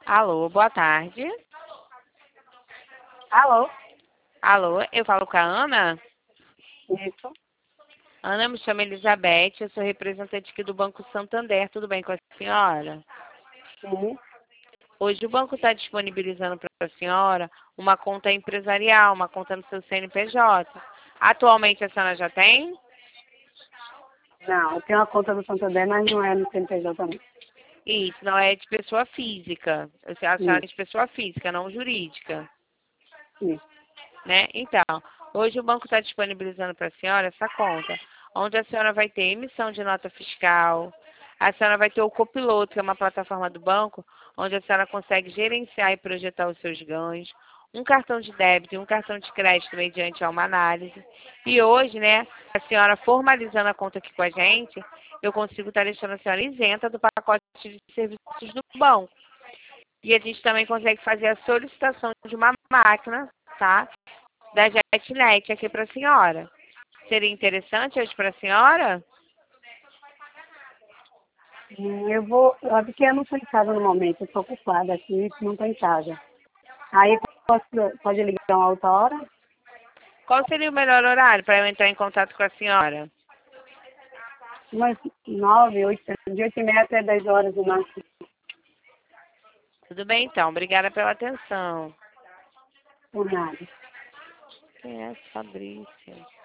Alô, boa tarde. Alô? Alô, eu falo com a Ana? Isso. Ana, me chama Elizabeth, eu sou representante aqui do Banco Santander, tudo bem com a senhora? Sim. Hoje o banco está disponibilizando para a senhora uma conta empresarial, uma conta no seu CNPJ. Atualmente a senhora já tem? Não, eu tenho uma conta do Santander, mas não é no CNPJ também. Isso, não é de pessoa física. A senhora é Isso, de pessoa física, não jurídica, isso. né? Então, hoje o banco está disponibilizando para a senhora essa conta, onde a senhora vai ter emissão de nota fiscal, a senhora vai ter o Copiloto, que é uma plataforma do banco, onde a senhora consegue gerenciar e projetar os seus ganhos, um cartão de débito e um cartão de crédito mediante a uma análise. E hoje, né, a senhora formalizando a conta aqui com a gente, eu consigo estar deixando a senhora isenta do pacote de serviços do banco. E a gente também consegue fazer a solicitação de uma máquina, tá? Da JetNet aqui para a senhora. Seria interessante hoje para a senhora? Eu vou, é porque eu não estou em casa no momento, eu estou ocupada aqui, não estou em casa. Aí pode ligar uma outra hora? Qual seria o melhor horário para eu entrar em contato com a senhora? Umas 9, 8, de 8h30 até 10 horas no máximo. Tudo bem, então. Obrigada pela atenção. Por nada. Quem é essa Fabrícia?